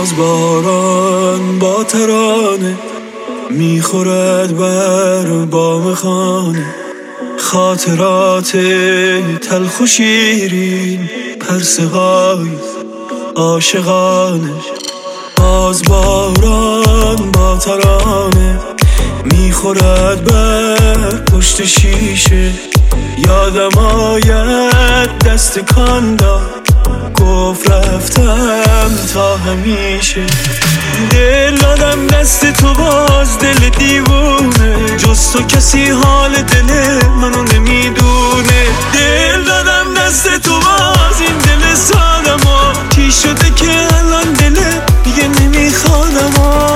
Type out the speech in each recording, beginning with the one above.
باز باران با ترانه میخورد بر بام خانه، خاطرات تلخ و شیرین، پرسه های عاشقانه. باز باران با ترانه میخورد بر پشت شیشه، یادم آید دست کاندا گفت رفتم تا همیشه. دل دادم دست تو باز دل دیوونه، جز تو کسی حال دل منو نمیدونه. دل دادم دست تو باز این دل سادم چی شده که الان دل دیگه نمیخوادم.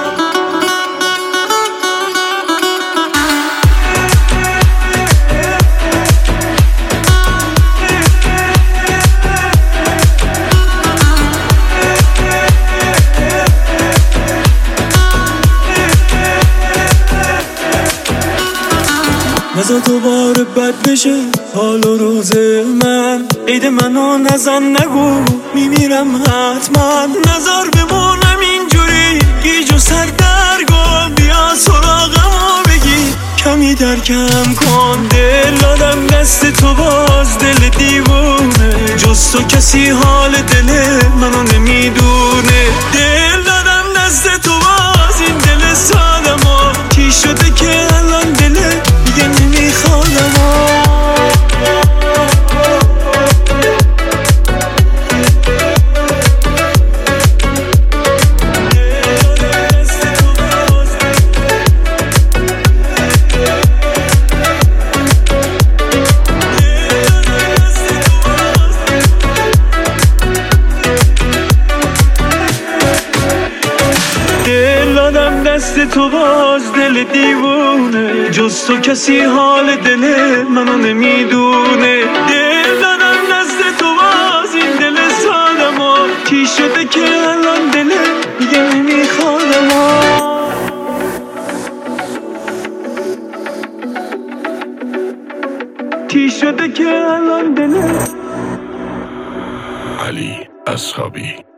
نزا دوباره بد بشه حال و روز من، عید منو نزن نگو میمیرم حتما. نزار بمونم اینجوری گیج و سردرگم، بیا سراغمو بگی کمی درکم کن. دل دادم دست تو باز دل دیوونه، جز تو کسی حال دل منو نمیدونه. دل دادم دست تو باز این دل سادم چی شده که الان دل دیگه نمیخوادم. دست تو باز دل دیوونه، جز تو کسی حال دل منو نمیدونه. دل دادم دست تو باز این دل سادم چی شده که الان دل دیگه نمیخوادم. چی شده که الان دل. علی اصحابی.